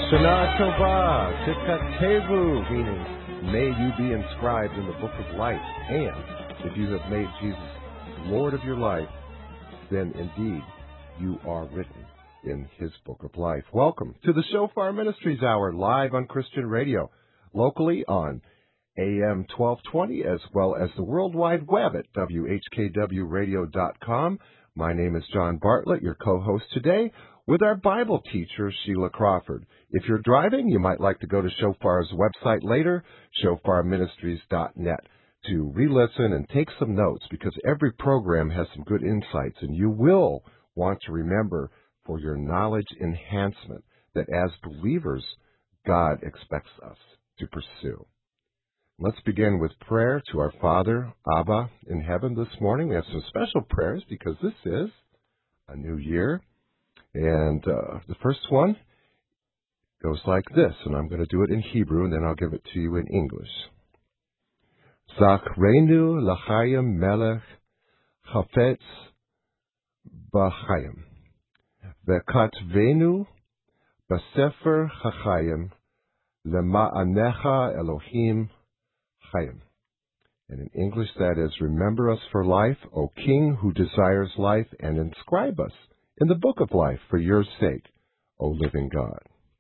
Shana Tova, Tikatevu, meaning may you be inscribed in the book of life. And if you have made Jesus Lord of your life, then indeed you are written in his book of life. Welcome to the Shofar Ministries Hour, live on Christian radio, locally on AM 1220, as well as the World Wide Web at WHKWradio.com. My name is John Bartlett, your co-host today, with our Bible teacher, Sheila Crawford. If you're driving, you might like to go to Shofar's website later, shofarministries.net, to re-listen and take some notes, because every program has some good insights, and you will want to remember for your knowledge enhancement that as believers, God expects us to pursue. Let's begin with prayer to our Father, Abba, in heaven this morning. We have some special prayers because this is a new year. And the first one goes like this, and I'm going to do it in Hebrew, and then I'll give it to you in English. Zachrenu l'chaim melech chafetz b'chaim, v'katvenu b'sefer hachayim lema'anecha Elohim chayim. And in English that is, remember us for life, O King who desires life, and inscribe us in the book of life for your sake, O living God.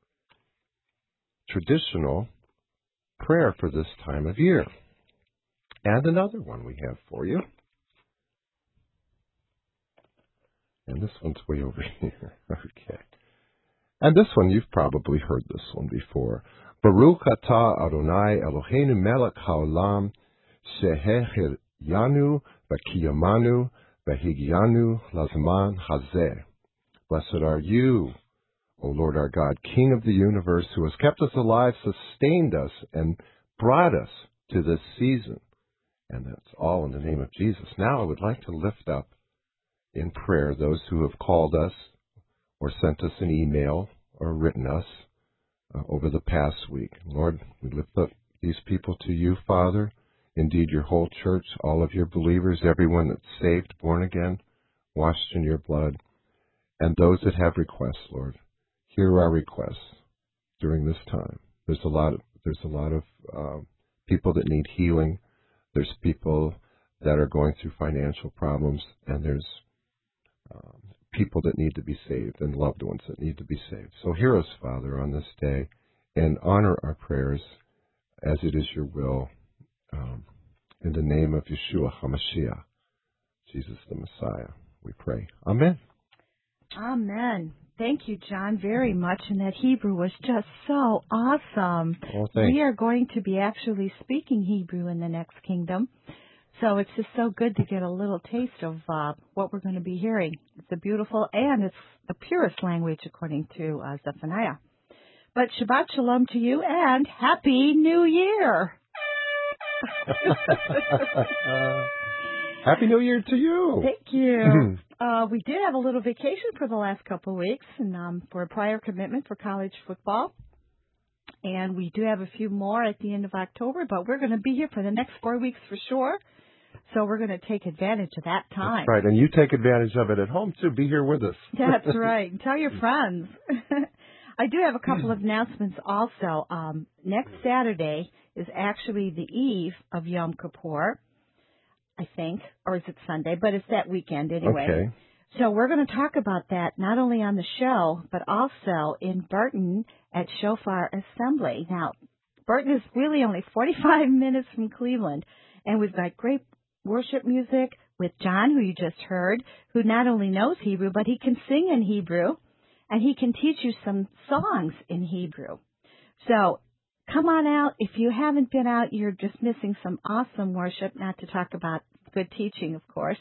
Traditional prayer for this time of year. And another one we have for you. And this one's way over here. Okay. And this one, you've probably heard this one before. Baruch atah Adonai Eloheinu melech haolam shehecheyanu v'kiyamanu v'higyanu lazman hazeh. Blessed are you, O Lord our God, King of the universe, who has kept us alive, sustained us, and brought us to this season. And that's all in the name of Jesus. Now I would like to lift up in prayer those who have called us or sent us an email or written us over the past week. Lord, we lift up these people to you, Father. Indeed, your whole church, all of your believers, everyone that's saved, born again, washed in your blood, and those that have requests, Lord. Hear our requests during this time. There's a lot of people that need healing. There's people that are going through financial problems, and there's people that need to be saved and loved ones that need to be saved. So hear us, Father, on this day, and honor our prayers as it is your will. In the name of Yeshua HaMashiach, Jesus the Messiah, we pray. Amen. Amen. Thank you, John, very much. And that Hebrew was just so awesome. Well, thanks. We are going to be actually speaking Hebrew in the next kingdom. So it's just so good to get a little taste of what we're going to be hearing. It's a beautiful, and it's the purest language according to Zephaniah. But Shabbat Shalom to you, and Happy New Year! Happy New Year to you! Thank you. We did have a little vacation for the last couple of weeks, and for a prior commitment for college football. And we do have a few more at the end of October, but we're going to be here for the next 4 weeks for sure. So we're going to take advantage of that time. That's right, and you take advantage of it at home, too. Be here with us. That's right. And tell your friends. I do have a couple of announcements also. Next Saturday is actually the eve of Yom Kippur, I think, or is it Sunday? But it's that weekend anyway. Okay. So we're going to talk about that not only on the show, but also in Burton at Shofar Assembly. Now, Burton is really only 45 minutes from Cleveland, and we've got great worship music with John, who you just heard, who not only knows Hebrew, but he can sing in Hebrew, and he can teach you some songs in Hebrew. So come on out. If you haven't been out, you're just missing some awesome worship, not to talk about good teaching, of course.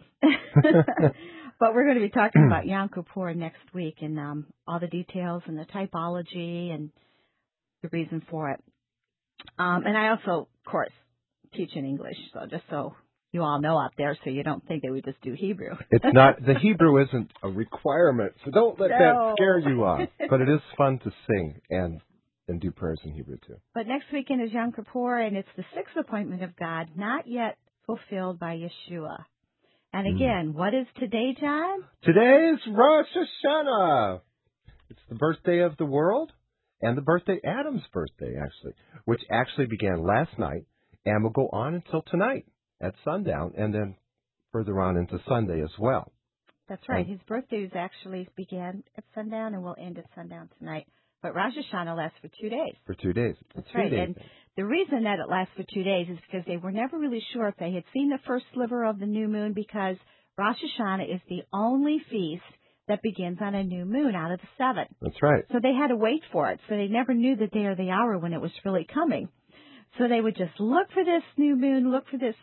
But we're going to be talking about Yom Kippur next week, and all the details and the typology and the reason for it. And I also, of course, teach in English, so just so you all know out there, so you don't think that we just do Hebrew. It's not, the Hebrew isn't a requirement, so don't let that scare you off. But it is fun to sing and do prayers in Hebrew, too. But next weekend is Yom Kippur, and it's the sixth appointment of God, not yet fulfilled by Yeshua. And again, what is today, John? Today is Rosh Hashanah. It's the birthday of the world, and the birthday, Adam's birthday, actually, which actually began last night and will go on until tonight at sundown, and then further on into Sunday as well. That's right. His birthday actually began at sundown and will end at sundown tonight. But Rosh Hashanah lasts for 2 days. For 2 days. That's right. And the reason that it lasts for 2 days is because they were never really sure if they had seen the first sliver of the new moon, because Rosh Hashanah is the only feast that begins on a new moon out of the 7. That's right. So they had to wait for it. So they never knew the day or the hour when it was really coming. So they would just look for this new moon,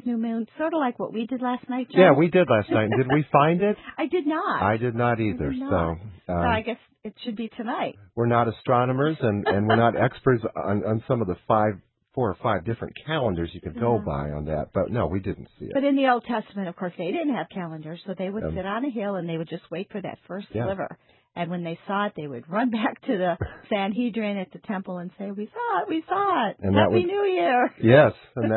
sort of like what we did last night, John. Yeah, we did last night. Did we find it? I did not. I did not either. So I guess it should be tonight. We're not astronomers, and we're not experts on some of the 4 or 5 different calendars you could go by on that. But no, we didn't see it. But in the Old Testament, of course, they didn't have calendars, so they would sit on a hill and they would just wait for that first sliver. And when they saw it, they would run back to the Sanhedrin at the temple and say, "We saw it. And Happy New Year." Yes, and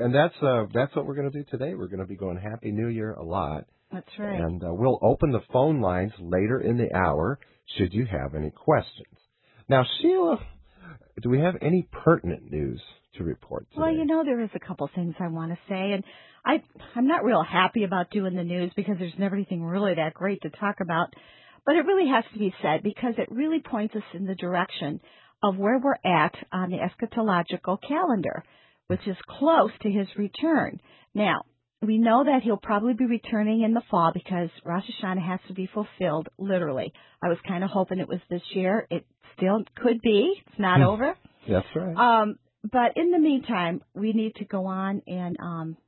that's what we're going to do today. We're going to be going Happy New Year a lot. That's right. And we'll open the phone lines later in the hour should you have any questions. Now, Sheila, do we have any pertinent news to report today? Well, there is a couple things I want to say, and I'm not real happy about doing the news because there's never anything really that great to talk about. But it really has to be said because it really points us in the direction of where we're at on the eschatological calendar, which is close to his return. Now, we know that he'll probably be returning in the fall because Rosh Hashanah has to be fulfilled literally. I was kind of hoping it was this year. It still could be. It's not over. That's right. But in the meantime, we need to go on and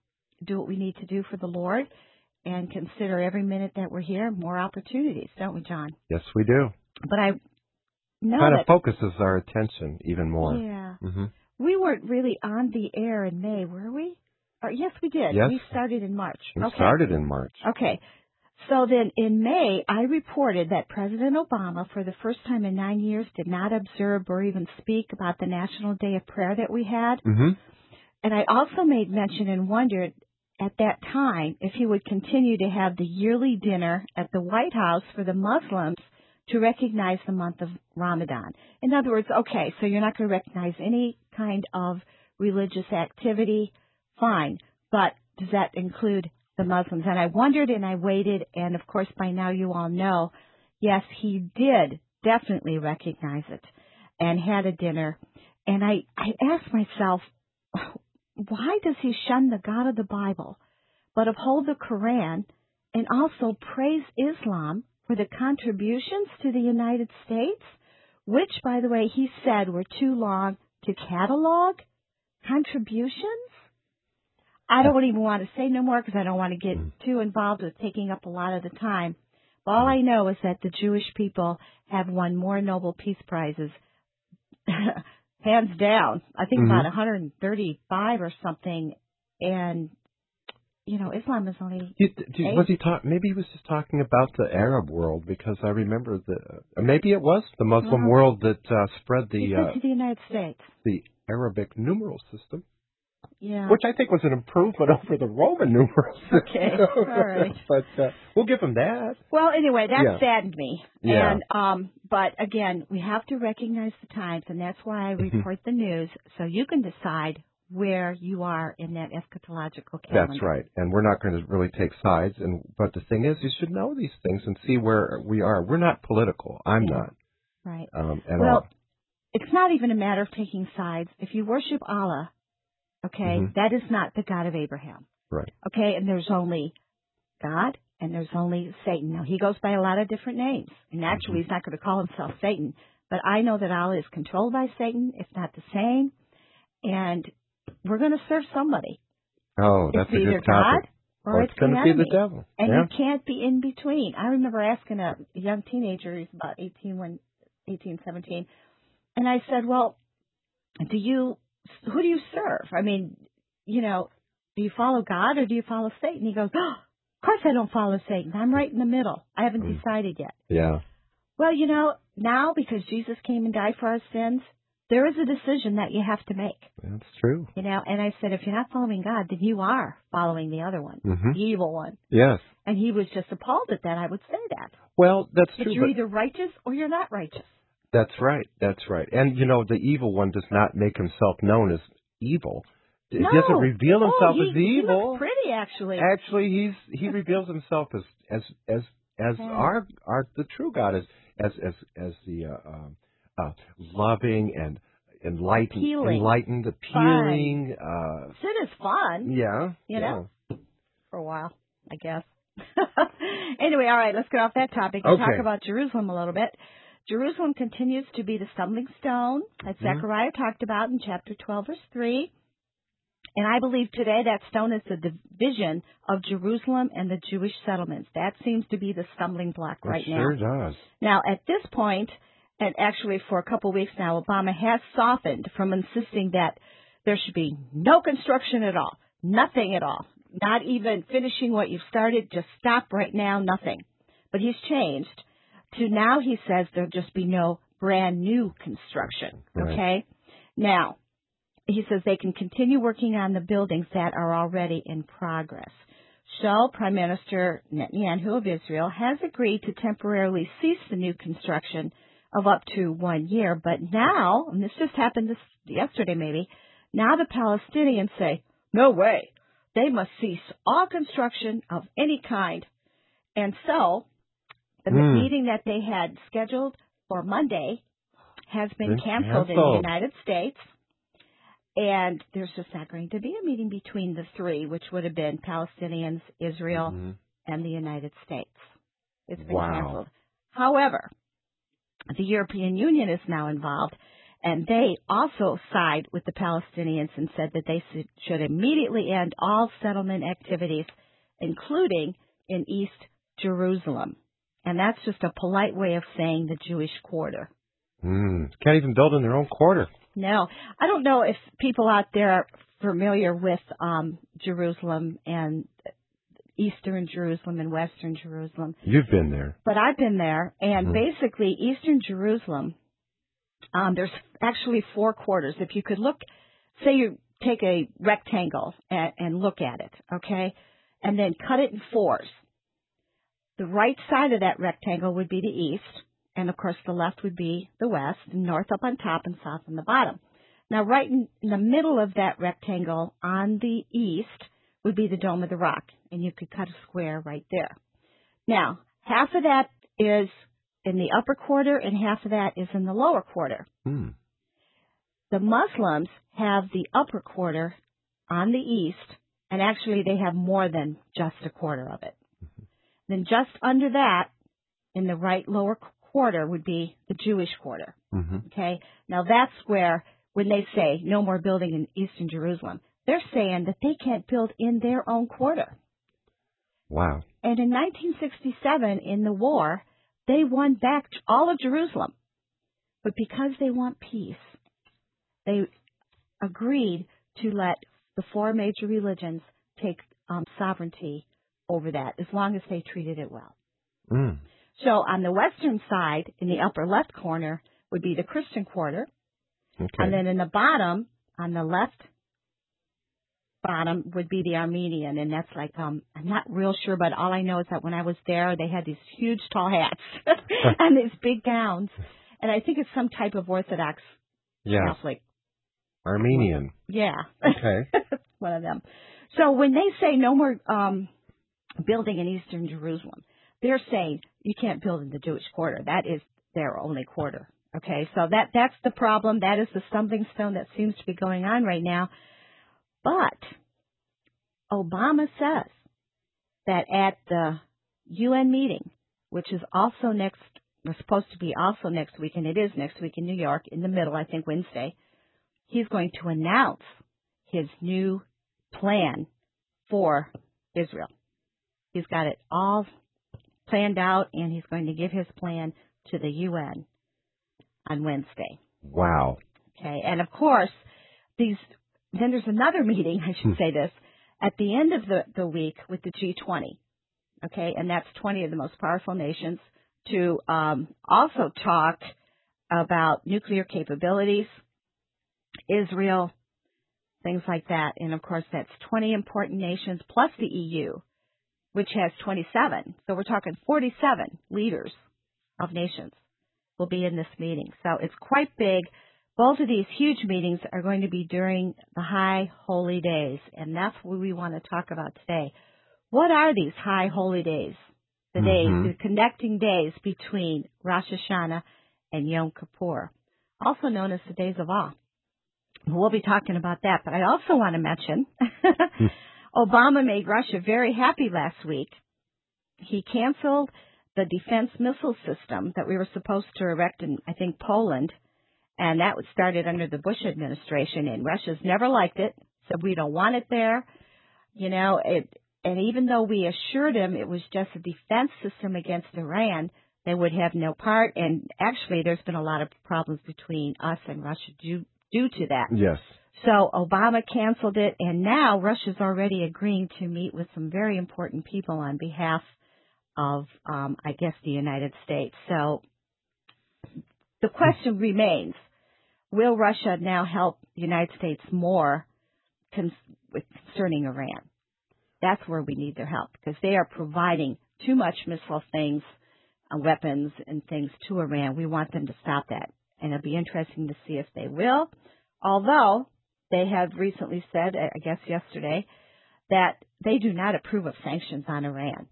do what we need to do for the Lord. And consider every minute that we're here more opportunities, don't we, John? Yes, we do. But I know kind of focuses our attention even more. Yeah. Mm-hmm. We weren't really on the air in May, were we? Yes, we did. Yes. We started in March. We started in March. Okay. So then in May, I reported that President Obama, for the first time in 9 years, did not observe or even speak about the National Day of Prayer that we had. Mm-hmm. And I also made mention and wondered at that time if he would continue to have the yearly dinner at the White House for the Muslims to recognize the month of Ramadan. In other words, okay, so you're not going to recognize any kind of religious activity, fine, but does that include the Muslims? And I wondered and I waited, and of course by now you all know, yes, he did definitely recognize it and had a dinner. And I asked myself, why does he shun the God of the Bible, but uphold the Quran and also praise Islam for the contributions to the United States, which, by the way, he said were too long to catalog? Contributions? I don't even want to say no more because I don't want to get too involved with taking up a lot of the time. But all I know is that the Jewish people have won more Nobel Peace Prizes hands down. I think about 135 or something. And, Islam is only was he maybe he was just talking about the Arab world, because I remember maybe it was the Muslim world that spread to the United States. The Arabic numeral system. Yeah. Which I think was an improvement over the Roman numeral system. Okay, all right. But we'll give him that. Well, anyway, that saddened me. Yeah. And, but again, we have to recognize the times, and that's why I report the news, so you can decide where you are in that eschatological calendar. That's right. And we're not going to really take sides. But the thing is, you should know these things and see where we are. We're not political. I'm not. Right. It's not even a matter of taking sides. If you worship Allah, okay, that is not the God of Abraham. Right. Okay, and there's only God and there's only Satan. Now, he goes by a lot of different names. And naturally, he's not going to call himself Satan. But I know that Allah is controlled by Satan, if not the same. And we're going to serve somebody. Oh, that's it's a either good topic. God or it's going to be the devil. And you can't be in between. I remember asking a young teenager, he's about 18, 17, and I said, well, who do you serve? I mean, do you follow God or do you follow Satan? He goes, oh, of course I don't follow Satan. I'm right in the middle. I haven't decided yet. Yeah. Well, now because Jesus came and died for our sins, there is a decision that you have to make. That's true. And I said, if you're not following God, then you are following the other one, the evil one. Yes. And he was just appalled at that. I would say that. Well, that's but true. You're either righteous or you're not righteous. That's right. That's right. And, the evil one does not make himself known as evil. He doesn't reveal himself as evil. He looks pretty, actually. Actually, he reveals himself as our the true God, as the loving and enlightened, appealing. Sin is fun. Yeah. You know, for a while, I guess. Anyway, all right, let's get off that topic and talk about Jerusalem a little bit. Jerusalem continues to be the stumbling stone that Zechariah talked about in chapter 12, verse 3. And I believe today that stone is the division of Jerusalem and the Jewish settlements. That seems to be the stumbling block right now. It sure does. Now, at this point, and actually for a couple of weeks now, Obama has softened from insisting that there should be no construction at all, nothing at all, not even finishing what you've started, just stop right now, nothing. But he's changed to now he says there'll just be no brand new construction, okay? Now, he says they can continue working on the buildings that are already in progress. So, Prime Minister Netanyahu of Israel has agreed to temporarily cease the new construction of up to 1 year. But now, and this just happened yesterday maybe, now the Palestinians say, no way, they must cease all construction of any kind. And so, the meeting that they had scheduled for Monday has been canceled in the United States. And there's just not going to be a meeting between the three, which would have been Palestinians, Israel, and the United States. It's been canceled. However, the European Union is now involved, and they also side with the Palestinians and said that they should immediately end all settlement activities, including in East Jerusalem. And that's just a polite way of saying the Jewish quarter. Can't even build in their own quarter. No. I don't know if people out there are familiar with Jerusalem and Eastern Jerusalem and Western Jerusalem. You've been there. But I've been there. And basically, Eastern Jerusalem, there's actually 4 quarters. If you could look, say you take a rectangle and look at it, okay, and then cut it in 4s. The right side of that rectangle would be the east, and of course the left would be the west, and north up on top and south on the bottom. Now, right in the middle of that rectangle on the east would be the Dome of the Rock, and you could cut a square right there. Now, half of that is in the upper quarter, and half of that is in the lower quarter. The Muslims have the upper quarter on the east, and actually they have more than just a quarter of it. Then just under that, in the right lower quarter, would be the Jewish quarter. Okay? Now that's where, when they say no more building in Eastern Jerusalem, they're saying that they can't build in their own quarter. Wow. And in 1967, in the war, they won back all of Jerusalem. But because they want peace, they agreed to let the 4 major religions take sovereignty over that, as long as they treated it well. So on the western side, in the upper left corner, would be the Christian quarter. And then in the bottom, on the left bottom, would be the Armenian. And that's like, I'm not real sure, but all I know is that when I was there, they had these huge tall hats and these big gowns. And I think it's some type of Orthodox Catholic. Armenian. Yeah. Okay. One of them. So when they say no more building in Eastern Jerusalem, they're saying you can't build in the Jewish quarter. That is their only quarter. Okay, so that's the problem. That is the stumbling stone that seems to be going on right now. But Obama says that at the UN meeting, which is also supposed to be also next week, and it is next week in New York, in the middle, I think Wednesday, he's going to announce his new plan for Israel. He's got it all planned out, and he's going to give his plan to the UN on Wednesday. Wow. Okay, and of course, then there's another meeting, I should say this, at the end of the week with the G20. Okay, and that's 20 of the most powerful nations to also talk about nuclear capabilities, Israel, things like that. And of course, that's 20 important nations plus the EU, which has 27. So we're talking 47 leaders of nations will be in this meeting. So it's quite big. Both of these huge meetings are going to be during the high holy days, and that's what we want to talk about today. What are these high holy days? The days, the connecting days between Rosh Hashanah and Yom Kippur, also known as the days of awe. We'll be talking about that, but I also want to mention Obama made Russia very happy last week. He canceled the defense missile system that we were supposed to erect in, I think, Poland, and that was started under the Bush administration, and Russia's never liked it, said we don't want it there. You know, and even though we assured him it was just a defense system against Iran, they would have no part, and actually there's been a lot of problems between us and Russia due to that. Yes. So Obama canceled it, and now Russia's already agreeing to meet with some very important people on behalf of, I guess, the United States. So the question remains, will Russia now help the United States more concerning Iran? That's where we need their help, because they are providing too much missile things, weapons and things to Iran. We want them to stop that. And it'll be interesting to see if they will. Although they have recently said, I guess yesterday, that they do not approve of sanctions on Iran.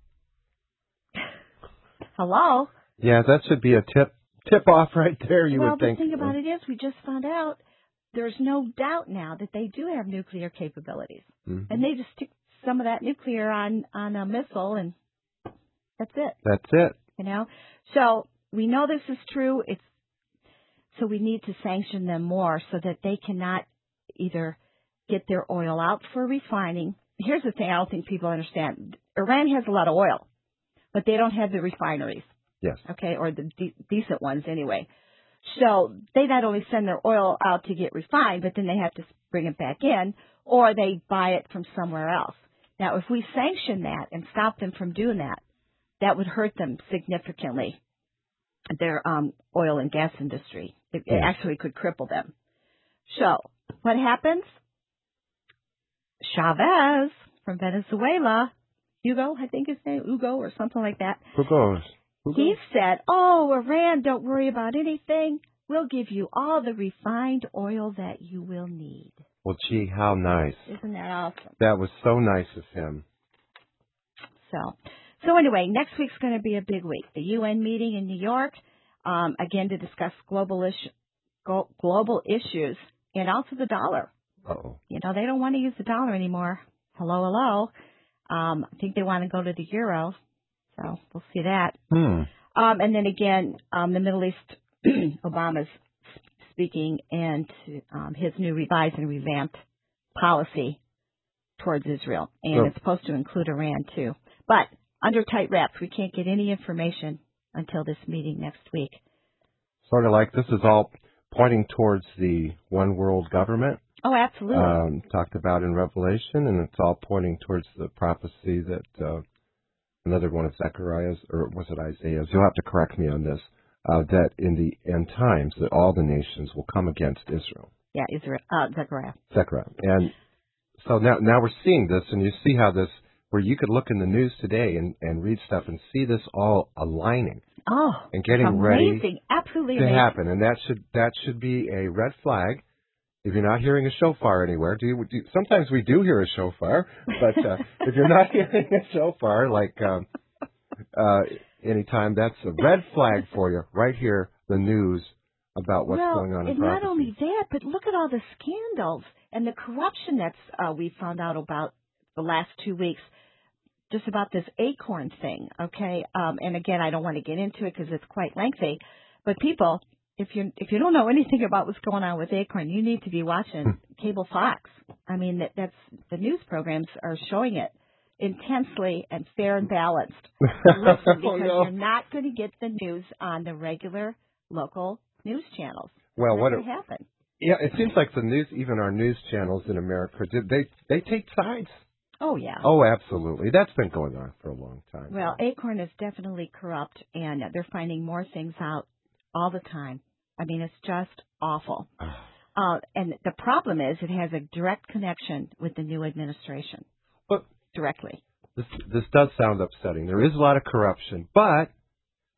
Hello? Yeah, that should be a tip off right there, you would think. Well, the thing about it is we just found out there's no doubt now that they do have nuclear capabilities. Mm-hmm. And they just stick some of that nuclear on a missile, and that's it. That's it. You know? So we know this is true. So we need to sanction them more so that they cannot either get their oil out for refining. Here's the thing I don't think people understand. Iran has a lot of oil, but they don't have the refineries. Yes. Okay, or the decent ones anyway. So they not only send their oil out to get refined, but then they have to bring it back in, or they buy it from somewhere else. Now, if we sanction that and stop them from doing that, that would hurt them significantly, their oil and gas industry. It actually could cripple them. So what happens? Chavez from Venezuela, Hugo, I think his name, Hugo or something like that. Hugo. He said, oh, Iran, don't worry about anything. We'll give you all the refined oil that you will need. Well, gee, how nice. Isn't that awesome? That was so nice of him. So anyway, next week's going to be a big week. The UN meeting in New York, again, to discuss global issues and also the dollar. Uh-oh. You know, they don't want to use the dollar anymore. Hello. I think they want to go to the euro. So we'll see that. And then again, the Middle East, Obama's speaking and his new revised and revamped policy towards Israel. And it's supposed to include Iran, too. But under tight wraps, we can't get any information until this meeting next week. Sort of like this is all pointing towards the one world government. Oh, absolutely. Talked about in Revelation, and it's all pointing towards the prophecy that another one of Zechariah's, or was it Isaiah's? You'll have to correct me on this. That in the end times, that all the nations will come against Israel. Yeah, Zechariah. And so now we're seeing this, and you see how this, where you could look in the news today and read stuff and see this all aligning. Oh, and getting amazing. ready Absolutely to amazing. happen. And that should be a red flag. If you're not hearing a shofar anywhere, sometimes we do hear a shofar, but if you're not hearing a shofar, like anytime, that's a red flag for you. Right here, the news about what's going on in prophecy. And not only that, but look at all the scandals and the corruption that's we found out about the last 2 weeks, just about this Acorn thing, okay? And again, I don't want to get into it because it's quite lengthy, but people, if you don't know anything about what's going on with Acorn, you need to be watching Cable Fox. I mean, that's the news programs are showing it intensely and fair and balanced. Listen, because you're not going to get the news on the regular local news channels. Well, what happened? Yeah, it seems like the news, even our news channels in America, they take sides. Oh, yeah. Oh, absolutely. That's been going on for a long time. Well, Acorn is definitely corrupt, and they're finding more things out all the time. I mean, it's just awful. And the problem is it has a direct connection with the new administration. But directly. This does sound upsetting. There is a lot of corruption, but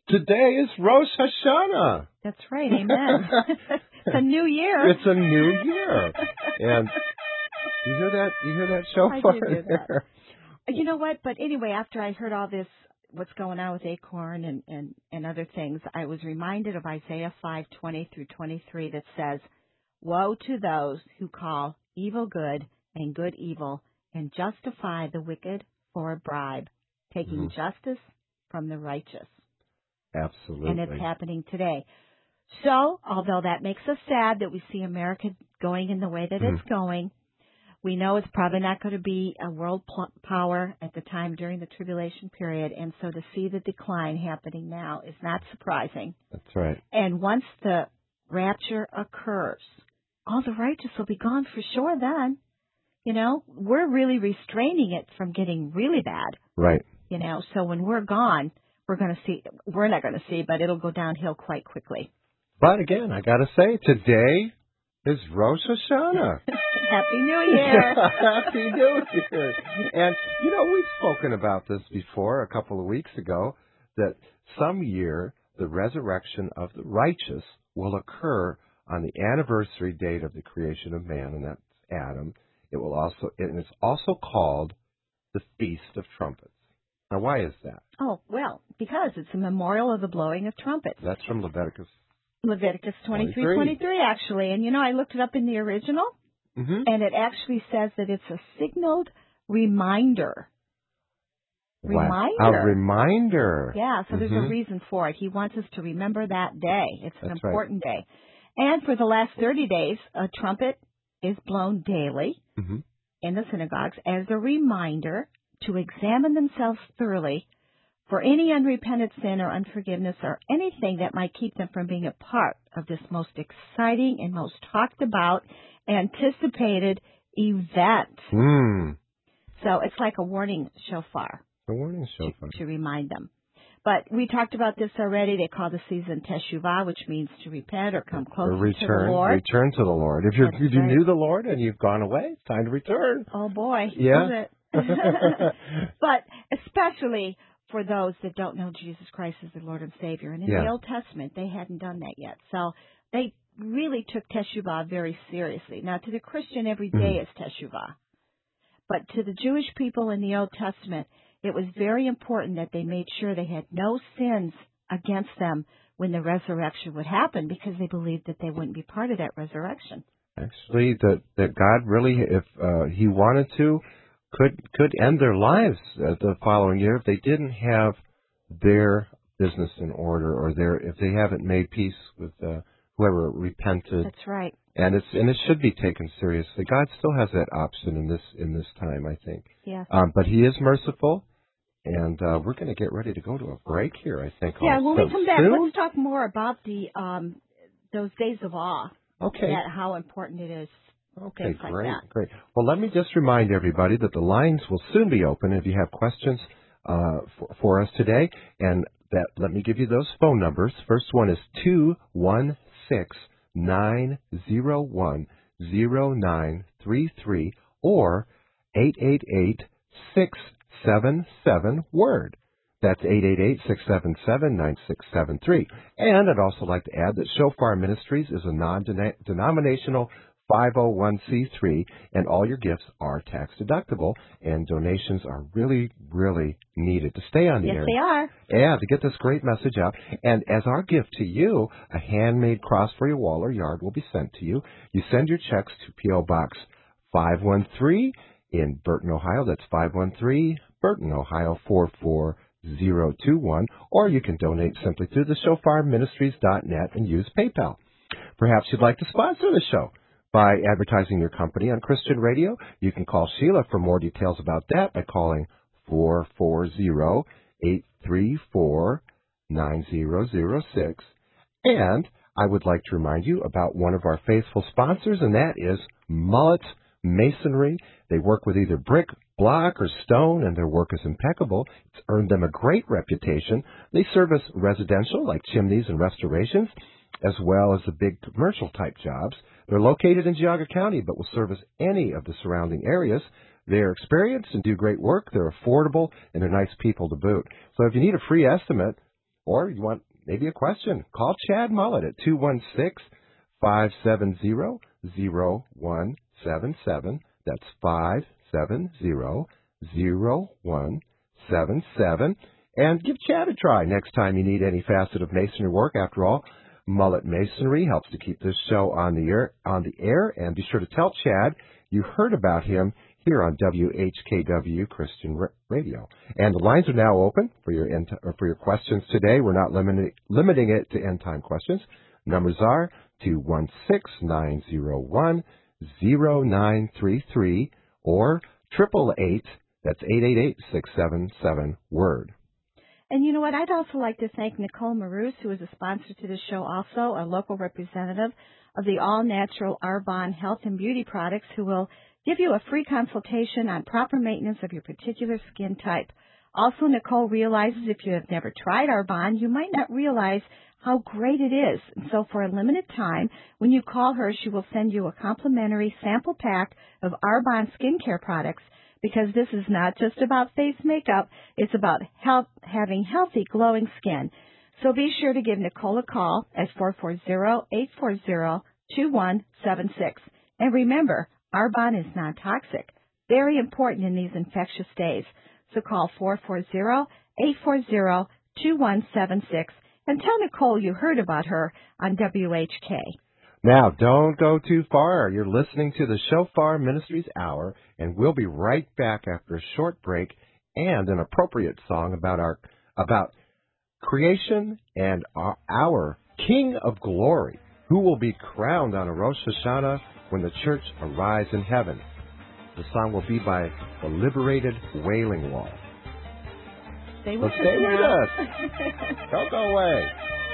Today is Rosh Hashanah. That's right. Amen. It's a new year. It's a new year. And you hear that? You hear that shofar? I do hear that. You know what? But anyway, after I heard all this, what's going on with Acorn and other things, I was reminded of Isaiah 5:20 through 23 that says, "Woe to those who call evil good and good evil and justify the wicked for a bribe, taking justice from the righteous." Absolutely. And it's happening today. So, although that makes us sad that we see America going in the way that it's going, we know it's probably not going to be a world power at the time during the tribulation period. And so to see the decline happening now is not surprising. That's right. And once the rapture occurs, all the righteous will be gone for sure then. You know, we're really restraining it from getting really bad. Right. You know, so when we're gone, we're not going to see, but it'll go downhill quite quickly. But again, I got to say, today is Rosh Hashanah. Happy New Year. Happy New Year. And, you know, we've spoken about this before a couple of weeks ago, that some year the resurrection of the righteous will occur on the anniversary date of the creation of man, and that's Adam. It's also called the Feast of Trumpets. Now, why is that? Oh, well, because it's a memorial of the blowing of trumpets. That's from Leviticus 23:23, actually. And, you know, I looked it up in the original, and it actually says that it's a signaled reminder. Wow. A reminder. Yeah, so there's a reason for it. He wants us to remember that day. It's an important day. And for the last 30 days, a trumpet is blown daily in the synagogues as a reminder to examine themselves thoroughly for any unrepented sin or unforgiveness or anything that might keep them from being a part of this most exciting and most talked about, anticipated event. So it's like a warning shofar. A warning shofar. To remind them. But we talked about this already. They call the season Teshuvah, which means to repent or come closer to the Lord. Return to the Lord. If you knew the Lord and you've gone away, it's time to return. Oh, boy. Yeah. Is it? But especially for those that don't know Jesus Christ as their Lord and Savior. And in the Old Testament, they hadn't done that yet. So they really took Teshuvah very seriously. Now, to the Christian, every day is Teshuvah. But to the Jewish people in the Old Testament, it was very important that they made sure they had no sins against them when the resurrection would happen, because they believed that they wouldn't be part of that resurrection. Actually, that God really, if He wanted to, could end their lives the following year if they didn't have their business in order, or if they haven't made peace with whoever repented. That's right. And it should be taken seriously. God still has that option in this time, I think. Yeah. But He is merciful, and we're going to get ready to go to a break here, I think. Yeah. When we come back, let's talk more about the those days of awe. Okay. How important it is. Okay, great. Well, let me just remind everybody that the lines will soon be open if you have questions for us today. And let me give you those phone numbers. First one is 216-901-0933 or 888-677-WORD. That's 888-677-9673. And I'd also like to add that Shofar Ministries is a non-denominational 501c3, and all your gifts are tax deductible, and donations are really, really needed to stay on the air. Yes, they are. Yeah, to get this great message out. And as our gift to you, a handmade cross for your wall or yard will be sent to you. You send your checks to P.O. Box 513 in Burton, Ohio. That's 513 Burton, Ohio 44021. Or you can donate simply through the shofarministries.net and use PayPal. Perhaps you'd like to sponsor the show by advertising your company on Christian radio. You can call Sheila for more details about that by calling 440-834-9006. And I would like to remind you about one of our faithful sponsors, and that is Mullet Masonry. They work with either brick, block, or stone, and their work is impeccable. It's earned them a great reputation. They service residential, like chimneys and restorations, as well as the big commercial-type jobs. They're located in Geauga County, but will service any of the surrounding areas. They're experienced and do great work. They're affordable, and they're nice people to boot. So if you need a free estimate or you want maybe a question, call Chad Mullet at 216-570-0177. That's 570-0177. And give Chad a try next time you need any facet of masonry work. After all, Mullet Masonry helps to keep this show on the air. And be sure to tell Chad you heard about him here on WHKW Christian Radio. And the lines are now open for your questions today. We're not limiting it to end-time questions. Numbers are 216-901-0933 or 888, that's 888-677-WORD. And you know what? I'd also like to thank Nicole Marouse, who is a sponsor to the show also, a local representative of the all-natural Arbonne Health and Beauty products, who will give you a free consultation on proper maintenance of your particular skin type. Also, Nicole realizes if you have never tried Arbonne, you might not realize how great it is. And so for a limited time, when you call her, she will send you a complimentary sample pack of Arbonne skincare products, because this is not just about face makeup, it's about having healthy, glowing skin. So be sure to give Nicole a call at 440-840-2176. And remember, Arbonne is non-toxic, very important in these infectious days. So call 440-840-2176 and tell Nicole you heard about her on WHK. Now, don't go too far. You're listening to the Shofar Ministries Hour, and we'll be right back after a short break and an appropriate song about creation and our King of Glory, who will be crowned on a Rosh Hashanah when the church arrives in heaven. The song will be by the Liberated Wailing Wall. Stay with us. Don't go away.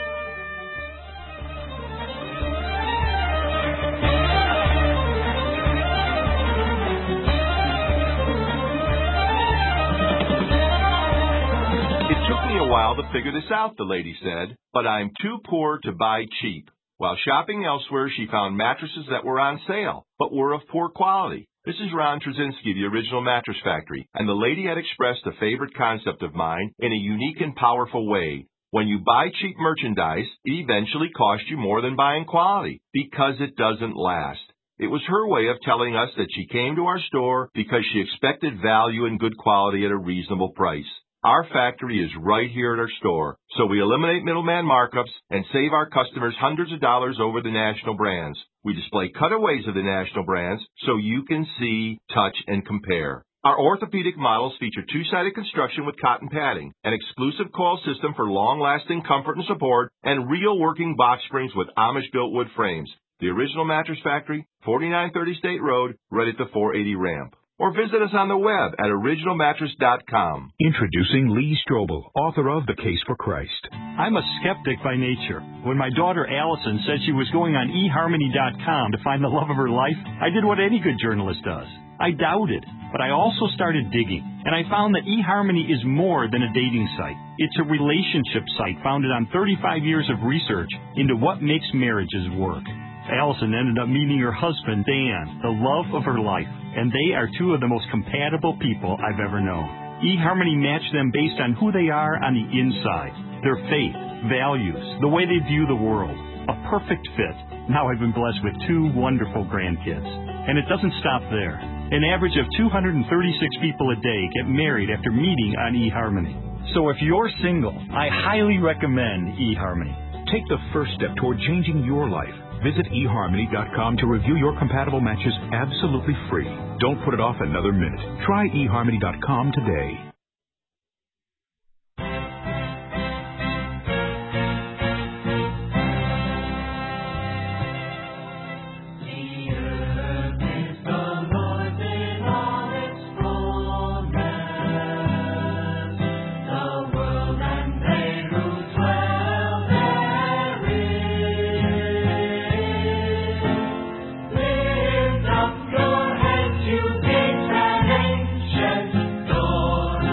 It took me a while to figure this out, the lady said, but I'm too poor to buy cheap. While shopping elsewhere, she found mattresses that were on sale, but were of poor quality. This is Ron Trzynski, the original Mattress Factory, and the lady had expressed a favorite concept of mine in a unique and powerful way. When you buy cheap merchandise, it eventually costs you more than buying quality, because it doesn't last. It was her way of telling us that she came to our store because she expected value and good quality at a reasonable price. Our factory is right here at our store, so we eliminate middleman markups and save our customers hundreds of dollars over the national brands. We display cutaways of the national brands so you can see, touch, and compare. Our orthopedic models feature two-sided construction with cotton padding, an exclusive coil system for long-lasting comfort and support, and real working box springs with Amish-built wood frames. The original Mattress Factory, 4930 State Road, right at the 480 ramp. Or visit us on the web at originalmattress.com. Introducing Lee Strobel, author of The Case for Christ. I'm a skeptic by nature. When my daughter Allison said she was going on eharmony.com to find the love of her life, I did what any good journalist does. I doubted, but I also started digging, and I found that eHarmony is more than a dating site. It's a relationship site founded on 35 years of research into what makes marriages work. Allison ended up meeting her husband, Dan, the love of her life, and they are two of the most compatible people I've ever known. eHarmony matched them based on who they are on the inside, their faith, values, the way they view the world. A perfect fit. Now I've been blessed with two wonderful grandkids. And it doesn't stop there. An average of 236 people a day get married after meeting on eHarmony. So if you're single, I highly recommend eHarmony. Take the first step toward changing your life. Visit eHarmony.com to review your compatible matches absolutely free. Don't put it off another minute. Try eHarmony.com today. Lift up your heads, you gates and ancient doors.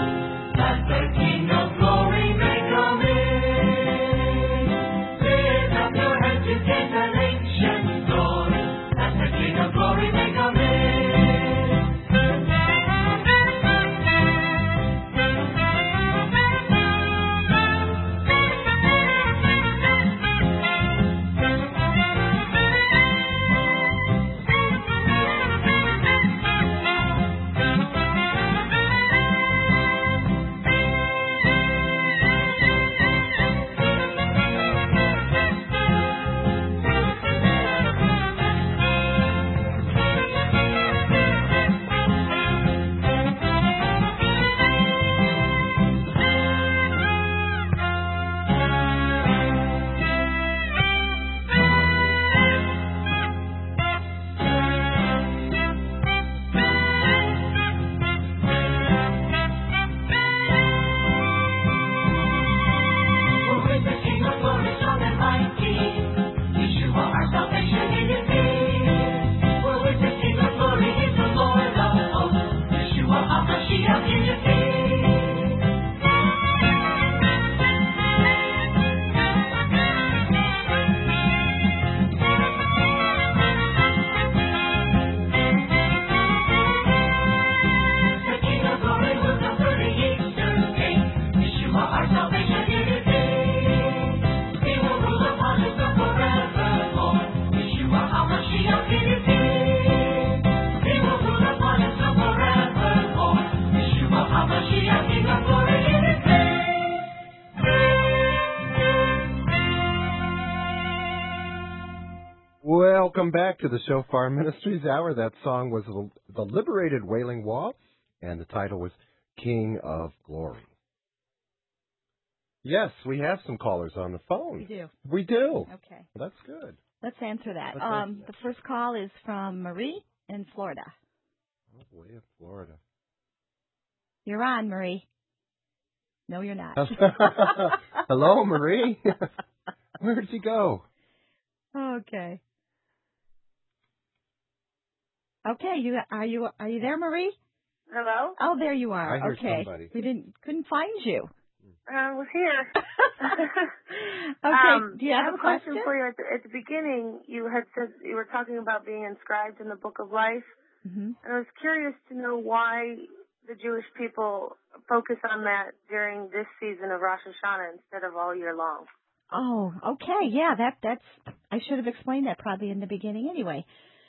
our salvation in His name. He will rule upon us forevermore. Yeshua HaMashiach in His name. He will rule upon us forevermore. Yeshua HaMashiach, King of glory in His name. Welcome back to the Shofar Ministries Hour. That song was The Liberated Wailing Wall, and the title was King of Glory. Yes, we have some callers on the phone. We do. We do. Okay. Well, that's good. Let's answer that. Let's answer that. The first call is from Marie in Florida. Oh, way in Florida. You're on, Marie. No, you're not. Hello, Marie. Where did you go? Okay. Okay, are you there, Marie? Hello? Oh, there you are. I hear okay. somebody. We couldn't find you. I was here. Okay. Do you I have have a question for you. At the beginning, you had said you were talking about being inscribed in the Book of Life. Mm-hmm. And I was curious to know why the Jewish people focus on that during this season of Rosh Hashanah instead of all year long. Oh, okay. Yeah, that's I should have explained that probably in the beginning anyway.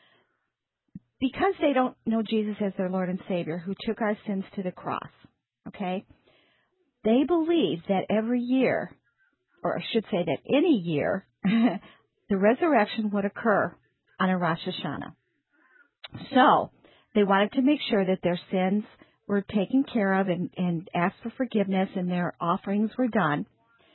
Because they don't know Jesus as their Lord and Savior who took our sins to the cross, okay? They believe that every year, or I should say that any year, the resurrection would occur on a Rosh Hashanah. So they wanted to make sure that their sins were taken care of and asked for forgiveness and their offerings were done.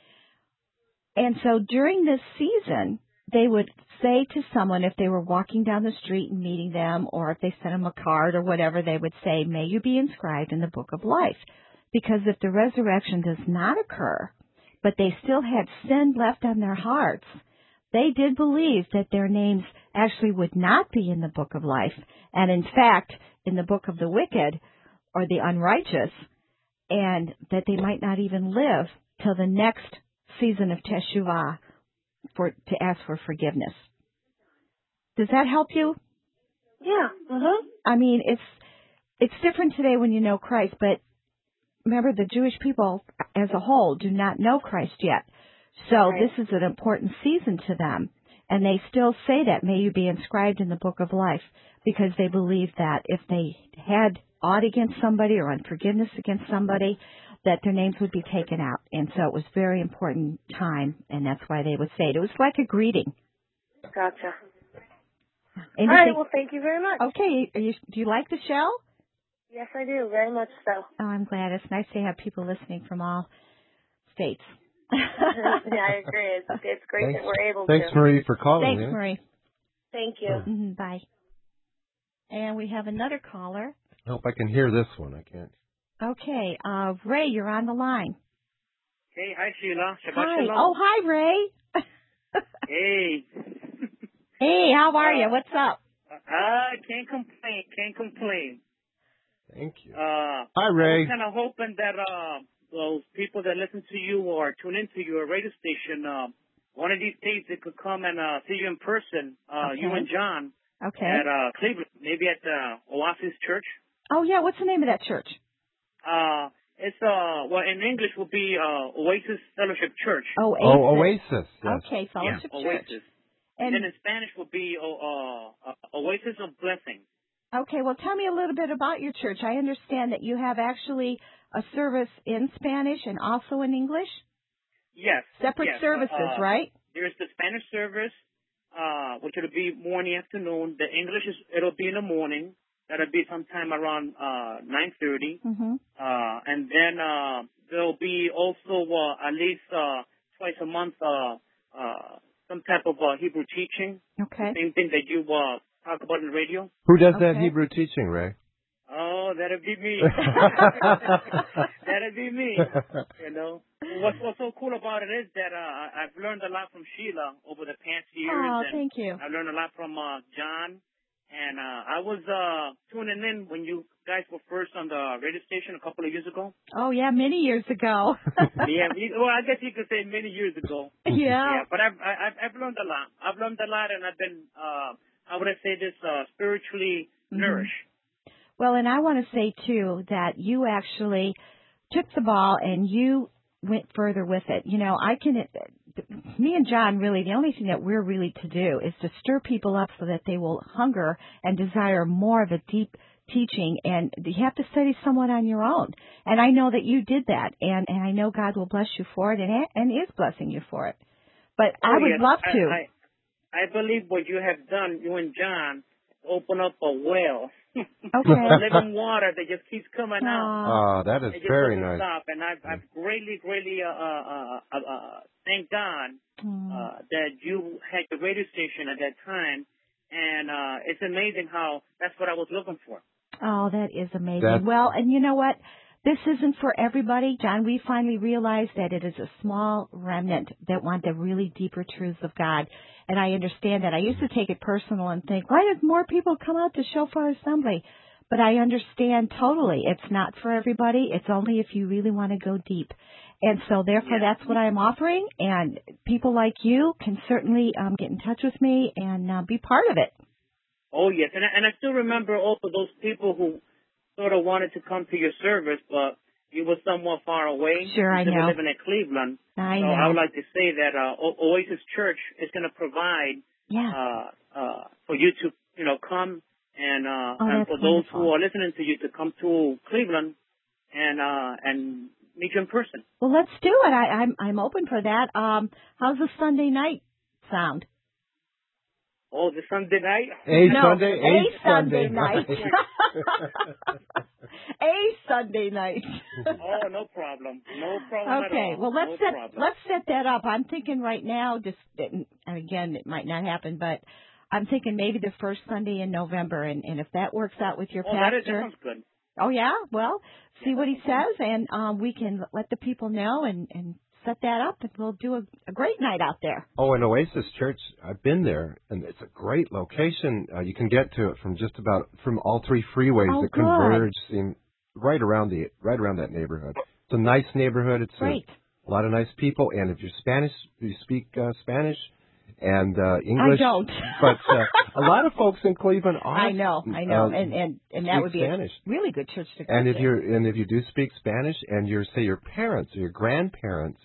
And so during this season, they would say to someone if they were walking down the street and meeting them, or if they sent them a card or whatever, they would say, may you be inscribed in the Book of Life. Because if the resurrection does not occur, but they still had sin left on their hearts, they did believe that their names actually would not be in the Book of Life, and in fact, in the Book of the Wicked or the Unrighteous, and that they might not even live till the next season of Teshuvah to ask for forgiveness. Does that help you? Yeah. Mm-hmm. I mean, it's different today when you know Christ, but remember, the Jewish people as a whole do not know Christ yet. So Right. This is an important season to them. And they still say that, may you be inscribed in the Book of Life, because they believe that if they had aught against somebody or unforgiveness against somebody, that their names would be taken out. And so it was a very important time, and that's why they would say it. It was like a greeting. Gotcha. Anything? All right. Well, thank you very much. Okay. Do you like the show? Yes, I do. Very much so. Oh, I'm glad. It's nice to have people listening from all states. Yeah, I agree. It's great that we're able to. Thanks, Marie, for calling. Thanks, Marie. Thank you. Mm-hmm, bye. And we have another caller. I hope I can hear this one. I can't. Okay. Ray, you're on the line. Hey, hi, Sheila. Shabbat Hi. shalom. Oh, hi, Ray. Hey. Hey, how are you? What's up? Can't complain. Thank you. Hi, Ray. I was kind of hoping that those people that listen to you or tune into your radio station, one of these days they could come and see you in person, Okay. you and John, Okay. at Cleveland, maybe at Oasis Church. Oh, yeah. What's the name of that church? It's well, in English would be Oasis Fellowship Church. Oasis. Oh, Oasis. Yes. Okay, Fellowship Yeah, Church. Oasis. And then in Spanish would be Oasis of Blessing. okay, well, tell me a little bit about your church. I understand that you have actually a service in Spanish and also in English? Yes. Separate yes. services, right? There's the Spanish service, which it'll be more in the afternoon. The English it'll be in the morning. That'll be sometime around 9:30. Mm-hmm. And then there'll be also at least twice a month some type of Hebrew teaching. Okay. Same thing that you talk about on the radio. Who does that Okay. Hebrew teaching, Ray? Oh, that'll be me. That'll be me. You know, what's so cool about it is that I've learned a lot from Sheila over the past years. Oh, and thank you. I've learned a lot from John. And I was tuning in when you guys were first on the radio station a couple of years ago. Oh, yeah, many years ago. Yeah, well, I guess you could say many years ago. Yeah. Yeah, but I've learned a lot. I've learned a lot, and I've been, how would I say this, spiritually nourished. Well, and I want to say, too, that you actually took the ball and you went further with it. Me and John, really, the only thing that we're really to do is to stir people up so that they will hunger and desire more of a deep teaching, and you have to study somewhat on your own. And I know that you did that, and I know God will bless you for it and is blessing you for it. But I would love to. I believe what you have done, you and John, open up a well. Okay. Living water that just keeps coming out. Oh, that is very nice. Stop. And I've greatly thank God that you had the radio station at that time. And it's amazing how that's what I was looking for. Oh, that is amazing. Well, and you know what? This isn't for everybody, John. We finally realized that it is a small remnant that want the really deeper truths of God. And I understand that. I used to take it personal and think, why did more people come out to Shofar Assembly? But I understand totally. It's not for everybody. It's only if you really want to go deep. And so, therefore, that's what I'm offering. And people like you can certainly get in touch with me and be part of it. Oh, yes. And I still remember also those people who sort of wanted to come to your service, but you were somewhat far away. Sure, I know. You were living in Cleveland. I know. So I would like to say that Oasis Church is going to provide for you to, come and for those who are listening to you to come to Cleveland and meet you in person. Well, let's do it. I'm open for that. How's the Sunday night sound? Oh, the Sunday night? Sunday night. A Sunday night. Oh, no problem. No problem at all. Okay, well, let's set that up. I'm thinking right now, and again, it might not happen, but I'm thinking maybe the first Sunday in November, and if that works out with your pastor. That sounds good. Oh, yeah? Well, see what he says, and we can let the people know and set that up, and we'll do a great night out there. Oh, and Oasis Church, I've been there, and it's a great location. You can get to it from all three freeways that converge, right around that neighborhood. It's a nice neighborhood. It's great. A lot of nice people, and if you're Spanish, you speak Spanish and English. I don't. But a lot of folks in Cleveland are. I know, and that would be Spanish. A really good church to go and to. If you do speak Spanish, and your parents or your grandparents,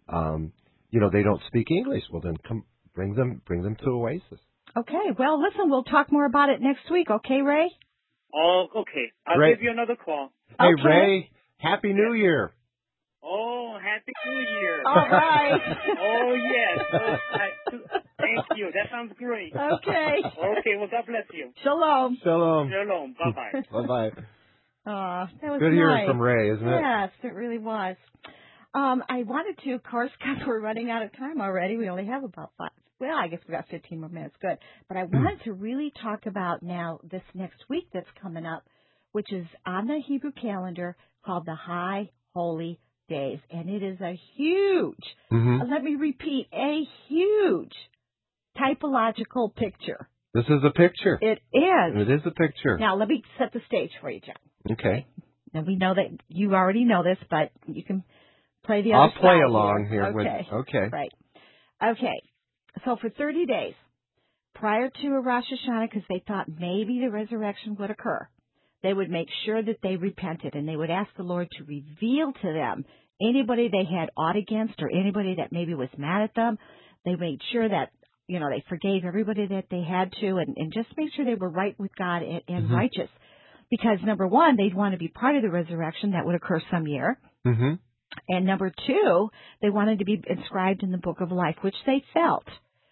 they don't speak English, well then bring them to Oasis. Okay. Well, listen, we'll talk more about it next week. Okay, Ray? Oh, okay. I'll give you another call. Hey, okay. Ray, Happy New Year. Oh, Happy New Year. All right. Oh, yes. Thank you. That sounds great. Okay. Okay, well, God bless you. Shalom. Shalom. Shalom. Bye-bye. Bye-bye. That was good nice. hearing from Ray, isn't it? Yes, it really was. I wanted to, of course, because we're running out of time already. We only have about 5. Well, I guess we got 15 more minutes. Good. But I wanted to really talk about now this next week that's coming up, which is on the Hebrew calendar called the High Holy Days. And it is a huge, let me repeat, a huge typological picture. This is a picture. It is. It is a picture. Now, let me set the stage for you, John. Okay. Now, we know that you already know this, but you can play the other I'll play side along here. Okay. Okay. Right. Okay. So for 30 days, prior to a Rosh Hashanah, because they thought maybe the resurrection would occur, they would make sure that they repented, and they would ask the Lord to reveal to them anybody they had aught against or anybody that maybe was mad at them. They made sure that, they forgave everybody that they had to and just made sure they were right with God and righteous. Because, number one, they'd want to be part of the resurrection that would occur some year. Mm-hmm. And number two, they wanted to be inscribed in the book of life, which they felt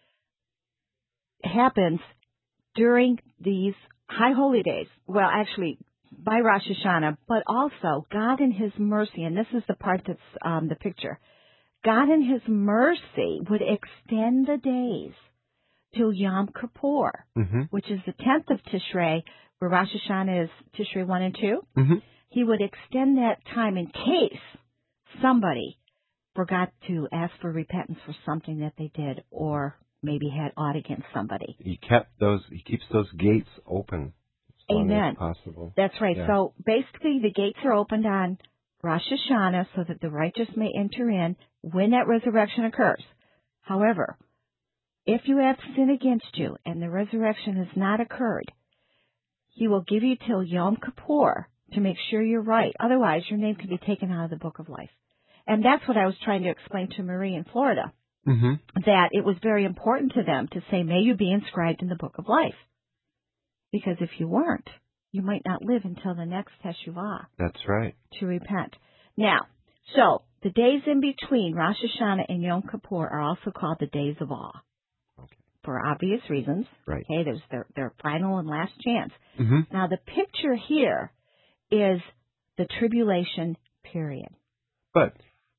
happens during these high holy days. Well, actually, by Rosh Hashanah, but also God in His mercy, and this is the part that's the picture. God in His mercy would extend the days till Yom Kippur, which is the 10th of Tishrei, where Rosh Hashanah is Tishrei 1 and 2. Mm-hmm. He would extend that time in case somebody forgot to ask for repentance for something that they did or maybe had aught against somebody. He keeps those gates open as long as possible. That's right. Yeah. So basically the gates are opened on Rosh Hashanah so that the righteous may enter in when that resurrection occurs. However, if you have sin against you and the resurrection has not occurred, He will give you till Yom Kippur to make sure you're right. Otherwise, your name can be taken out of the book of life. And that's what I was trying to explain to Marie in Florida, that it was very important to them to say, may you be inscribed in the book of life. Because if you weren't, you might not live until the next Teshuvah. That's right. To repent. Now, so the days in between Rosh Hashanah and Yom Kippur are also called the days of awe. Okay. For obvious reasons. Right. Okay, there's their final and last chance. Mm-hmm. Now, the picture here is the tribulation period. But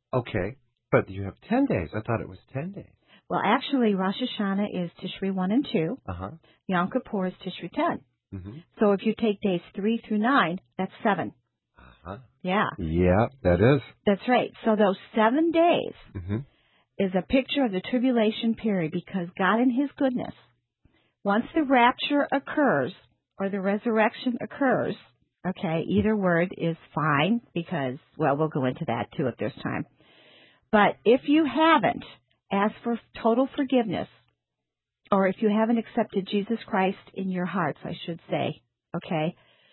you have 10 days. I thought it was 10 days. Well, actually, Rosh Hashanah is Tishri 1 and 2. Uh-huh. Yom Kippur is Tishri 10. Mm-hmm. So if you take days 3 through 9, that's 7. Uh-huh. Yeah. Yeah, that is. That's right. So those 7 days Mm-hmm. is a picture of the tribulation period, because God in His goodness, once the rapture occurs or the resurrection occurs, okay, either word is fine because, well, we'll go into that too if there's time. But if you haven't asked for total forgiveness, or if you haven't accepted Jesus Christ in your hearts, I should say, okay,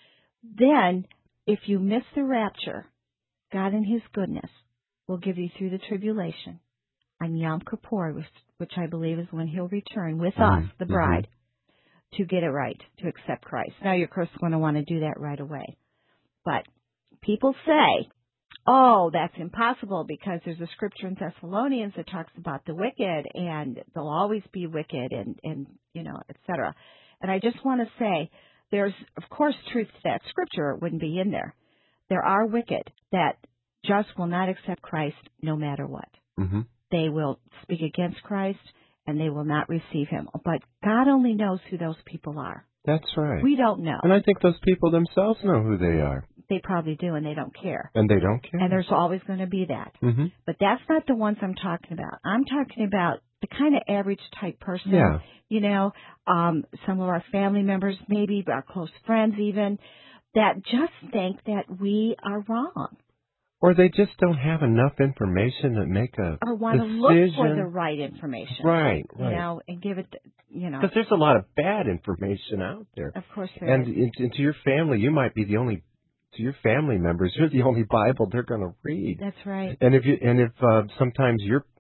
then if you miss the rapture, God in His goodness will give you through the tribulation on Yom Kippur, which I believe is when He'll return with us, the bride, to get it right, to accept Christ. Now, you're, of course, going to want to do that right away. But people say, oh, that's impossible because there's a scripture in Thessalonians that talks about the wicked and they'll always be wicked and you know, et cetera. And I just want to say there's, of course, truth to that scripture. It wouldn't be in there. There are wicked that just will not accept Christ no matter what. Mm-hmm. They will speak against Christ and they will not receive Him. But God only knows who those people are. That's right. We don't know. And I think those people themselves know who they are. They probably do, and they don't care. And they don't care. And there's always going to be that. Mm-hmm. But that's not the ones I'm talking about. I'm talking about the kind of average type person. Yeah. You know, some of our family members, maybe our close friends even, that just think that we are wrong. Or they just don't have enough information to make a or want decision. to look for the right information. Right, You know, and give it, you know. Because there's a lot of bad information out there. Of course there is. And to your family, you might be the only, to your family members, you're the only Bible they're going to read. That's right. And if sometimes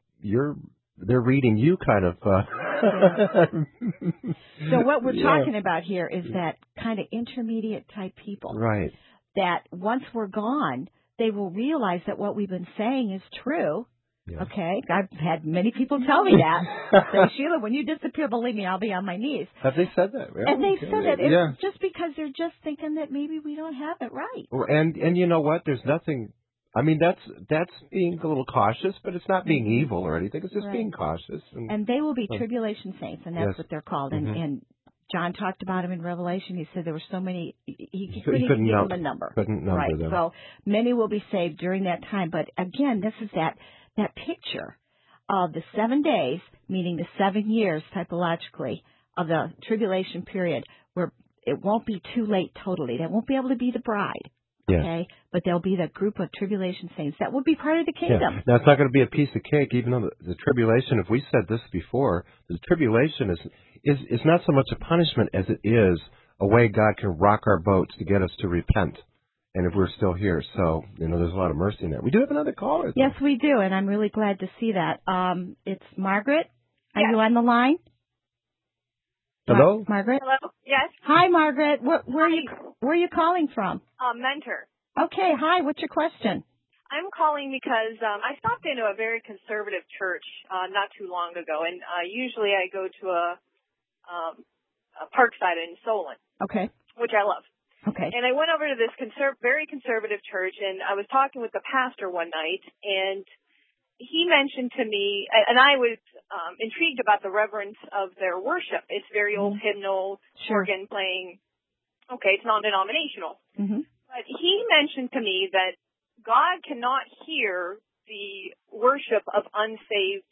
they're reading you kind of. So what we're talking about here is that kind of intermediate type people. Right. That once we're gone, they will realize that what we've been saying is true. Yeah. Okay? I've had many people tell me that. Say, Sheila, when you disappear, believe me, I'll be on my knees. Have they said that? Yeah. And they said that. It's yeah. just because they're just thinking that maybe we don't have it right. Well, and you know what? There's nothing. I mean, that's being a little cautious, but it's not being evil or anything. It's just being cautious. And they will be tribulation saints, and that's what they're called. Mm-hmm. And John talked about them in Revelation. He said there were so many, he couldn't even give them a number. Couldn't number them. So many will be saved during that time. But again, this is that picture of the 7 days, meaning the 7 years typologically of the tribulation period, where it won't be too late totally. They won't be able to be the bride. Yes. Okay, but there'll be the group of tribulation saints that will be part of the kingdom. Yeah. Now, it's not going to be a piece of cake, even though the tribulation, if we said this before, the tribulation is not so much a punishment as it is a way God can rock our boats to get us to repent, and if we're still here. So, you know, there's a lot of mercy in that. We do have another caller, though. Yes, we do, and I'm really glad to see that. It's Margaret. Are you on the line? Hello? Margaret? Hello? Yes? Hi, Margaret. Where are you calling from? Mentor. Okay, hi. What's your question? I'm calling because I stopped into a very conservative church not too long ago, and usually I go to a Parkside in Solon. Okay. Which I love. Okay. And I went over to this very conservative church, and I was talking with the pastor one night, and he mentioned to me, and I was intrigued about the reverence of their worship. It's very old hymnal, organ playing. Okay, it's non-denominational. Mm-hmm. But he mentioned to me that God cannot hear the worship of unsaved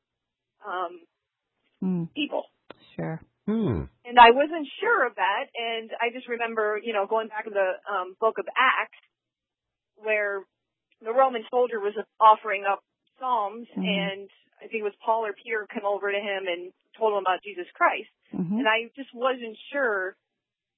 people. Sure. And I wasn't sure of that, and I just remember, you know, going back to the book of Acts, where the Roman soldier was offering up psalms, and I think it was Paul or Peter come over to him and told him about Jesus Christ. And I just wasn't sure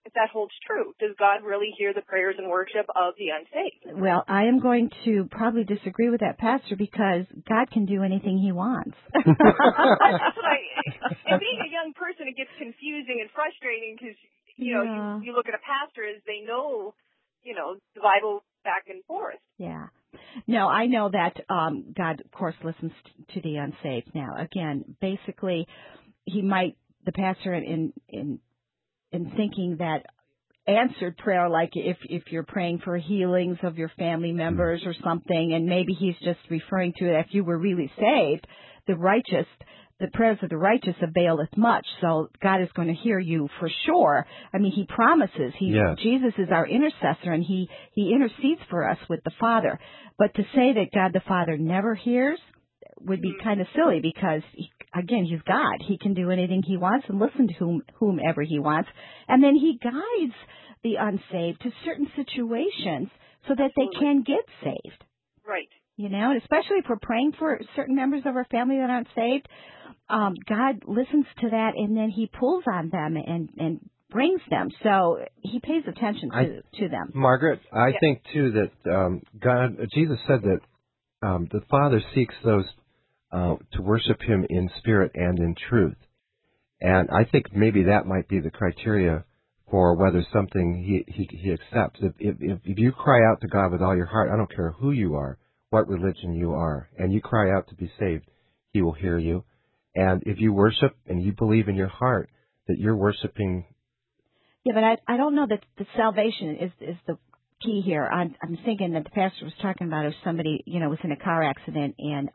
if that holds true. Does God really hear the prayers and worship of the unsaved? Well, I am going to probably disagree with that, Pastor, because God can do anything He wants. That's what and being a young person, it gets confusing and frustrating because, you look at a pastor as they know, the Bible back and forth. Yeah. No, I know that God, of course, listens to the unsaved. Now, again, basically, the pastor in thinking that answered prayer, like if you're praying for healings of your family members or something, and maybe he's just referring to it, if you were really saved, the prayers of the righteous availeth much. So God is going to hear you for sure. I mean, He promises. Jesus is our intercessor, and He intercedes for us with the Father. But to say that God the Father never hears would be kind of silly, because again, He's God. He can do anything He wants and listen to whomever He wants. And then He guides the unsaved to certain situations so that they can get saved. Right. And especially if we're praying for certain members of our family that aren't saved, God listens to that, and then He pulls on them and brings them. So He pays attention to them. Margaret, I think, too, that Jesus said that the Father seeks those to worship Him in spirit and in truth. And I think maybe that might be the criteria for whether something He accepts. If you cry out to God with all your heart, I don't care who you are, what religion you are, and you cry out to be saved, He will hear you. And if you worship and you believe in your heart that you're worshiping. Yeah, but I don't know that the salvation is the key here. I'm thinking that the pastor was talking about if somebody, was in a car accident and,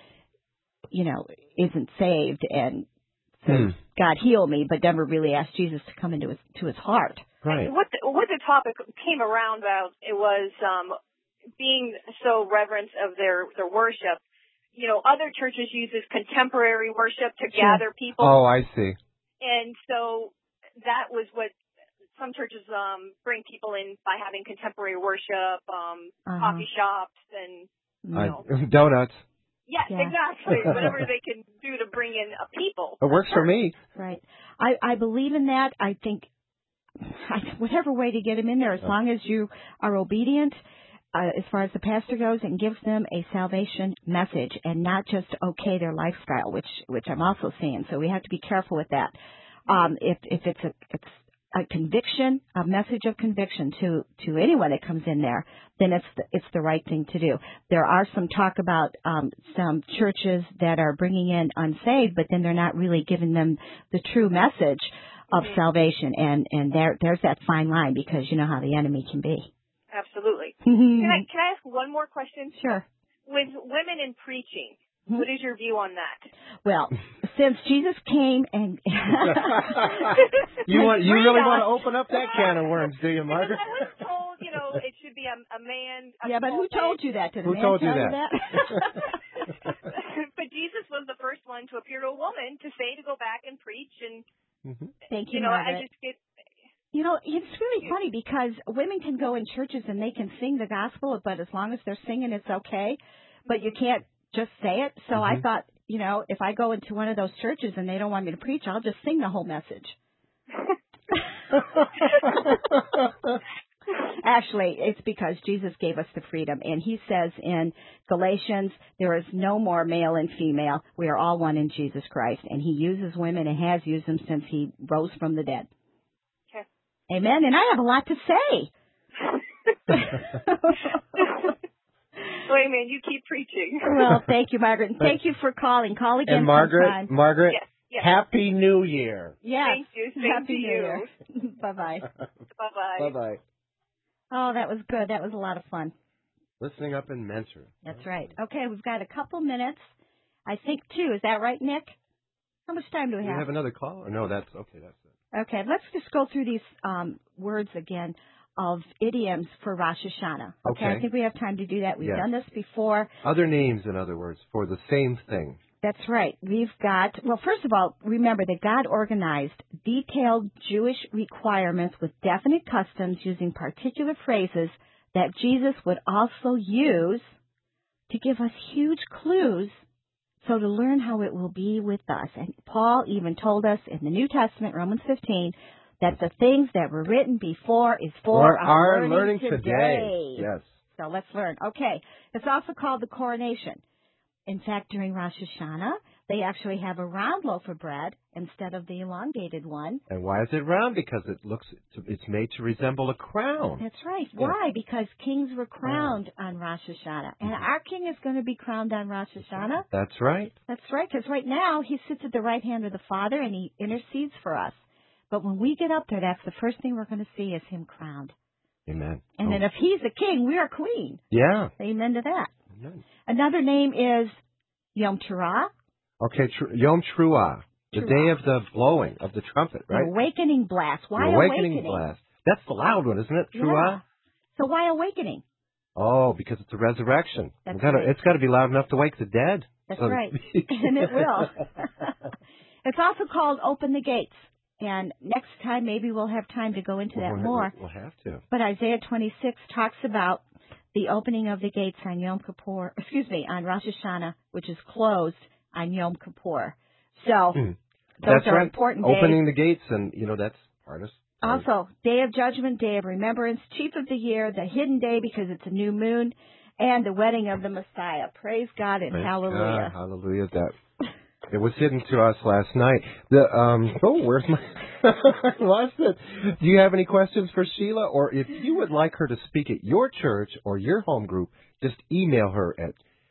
isn't saved and says, God heal me, but never really asked Jesus to come into his heart. Right. What the topic came around about, it was being so reverent of their worship. Other churches use this contemporary worship to gather people. Oh, I see. And so that was what some churches bring people in by having contemporary worship, coffee shops, and donuts. Yes, exactly. Whatever they can do to bring in people. It works for me. Right. I believe in that. I think whatever way to get them in there, as long as you are obedient, as far as the pastor goes, and gives them a salvation message and not just their lifestyle, which I'm also seeing. So we have to be careful with that. If it's a conviction, a message of conviction to anyone that comes in there, then it's the right thing to do. There are some talk about some churches that are bringing in unsaved, but then they're not really giving them the true message of salvation, and there's that fine line, because you know how the enemy can be. Absolutely. Can I ask one more question? Sure. With women in preaching, what is your view on that? Well, since Jesus came and you really want to open up that can of worms, do you, Margaret? I was told, it should be a man. But who told you that? Who told you that? But Jesus was the first one to appear to a woman to go back and preach, and Thank you, Margaret. I just get. It's really funny, because women can go in churches and they can sing the gospel, but as long as they're singing, it's okay. But you can't just say it. So I thought, if I go into one of those churches and they don't want me to preach, I'll just sing the whole message. Actually, it's because Jesus gave us the freedom. And He says in Galatians, there is no more male and female. We are all one in Jesus Christ. And He uses women and has used them since He rose from the dead. Amen. And I have a lot to say. Well, amen. You keep preaching. Well, thank you, Margaret. And thank you for calling. Call again. And Margaret, yes. Happy New Year. Yes. Thank you. Same Happy to New you. Year. Bye-bye. Bye-bye. Bye-bye. Oh, that was good. That was a lot of fun. Listening up in Mentor. That's right. Okay, we've got a couple minutes. I think 2. Is that right, Nick? How much time do we have? Do you have another call? Or no, that's okay. That's it. Okay, let's just go through these words again of idioms for Rosh Hashanah. Okay, I think we have time to do that. We've done this before. Other names, in other words, for the same thing. That's right. We've got, well, first of all, remember that God organized detailed Jewish requirements with definite customs using particular phrases that Jesus would also use to give us huge clues, so to learn how it will be with us. And Paul even told us in the New Testament, Romans 15, that the things that were written before is for our learning today. Yes. So let's learn. Okay. It's also called the coronation. In fact, during Rosh Hashanah, they actually have a round loaf of bread instead of the elongated one. And why is it round? Because it's made to resemble a crown. That's right. Yeah. Why? Because kings were crowned on Rosh Hashanah. And our king is going to be crowned on Rosh Hashanah. That's right. That's right, because right now he sits at the right hand of the Father and he intercedes for us. But when we get up there, that's the first thing we're going to see is him crowned. Amen. And then if he's the king, we are queen. Yeah. Amen to that. Amen. Another name is Yom Teruah. Okay, Yom Teruah, the day of the blowing of the trumpet, right? The awakening blast. Why the awakening blast? That's the loud one, isn't it? Teruah? Yeah. So why awakening? Oh, because it's a resurrection. That's right. It's got to be loud enough to wake the dead. That's right. And it will. It's also called Open the Gates. And next time, maybe we'll have time to go into that more. We'll have to. But Isaiah 26 talks about the opening of the gates on Yom Kippur, on Rosh Hashanah, which is closed on Yom Kippur. So those are important days. Opening the gates, and, that's part of it. Also, Day of Judgment, Day of Remembrance, Chief of the Year, the Hidden Day because it's a new moon, and the Wedding of the Messiah. Praise God and hallelujah. God, hallelujah. It was hidden to us last night. Where's my... I lost it. Do you have any questions for Sheila? Or if you would like her to speak at your church or your home group, just email her at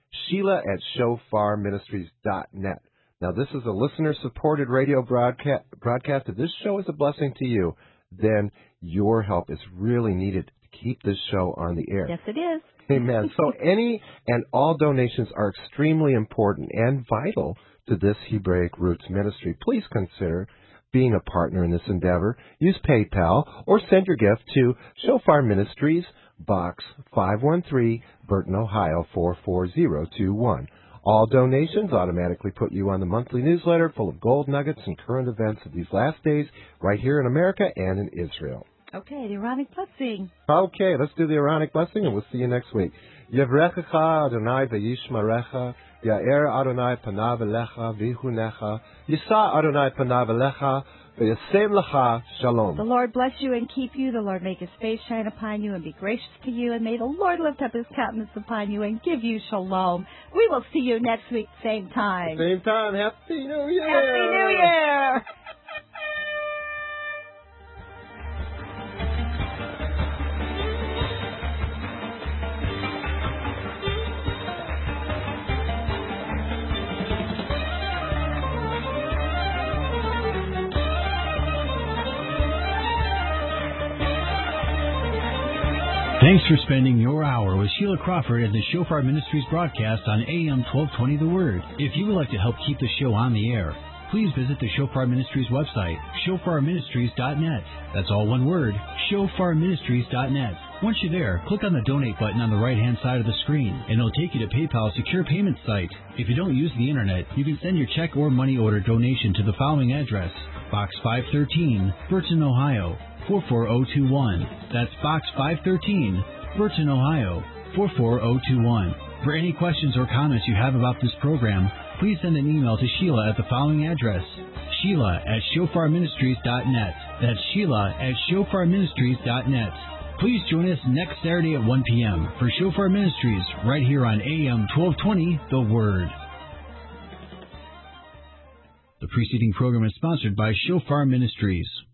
Sheila@shofarministries.net. Now, this is a listener-supported radio broadcast. If this show is a blessing to you, then your help is really needed to keep this show on the air. Yes, it is. Amen. So any and all donations are extremely important and vital to this Hebraic Roots ministry. Please consider being a partner in this endeavor. Use PayPal or send your gift to Shofar Ministries, Box 513, Burton, Ohio 44021. All donations automatically put you on the monthly newsletter full of gold nuggets and current events of these last days right here in America and in Israel. Okay, the Aaronic blessing. Okay, let's do the Aaronic blessing, and we'll see you next week. Yevrechecha Adonai v'yishmarecha, Ya'er Adonai panav elecha v'yihunecha, Yisa Adonai panav elecha, v'yasem lecha shalom. The Lord bless you and keep you. The Lord make his face shine upon you and be gracious to you. And may the Lord lift up his countenance upon you and give you shalom. We will see you next week, same time. Same time. Happy New Year. Happy New Year. Thanks for spending your hour with Sheila Crawford and the Shofar Ministries broadcast on AM 1220 The Word. If you would like to help keep the show on the air, please visit the Shofar Ministries website, shofarministries.net. That's all one word, shofarministries.net. Once you're there, click on the donate button on the right-hand side of the screen, and it'll take you to PayPal's secure payment site. If you don't use the internet, you can send your check or money order donation to the following address: Box 513, Burton, Ohio 44021. That's Box 513, Burton, Ohio 44021. For any questions or comments you have about this program, please send an email to Sheila at the following address: Sheila@shofarministries.net. That's Sheila@shofarministries.net. Please join us next Saturday at 1 p.m. for Shofar Ministries right here on AM 1220 The Word. The preceding program is sponsored by Shofar Ministries.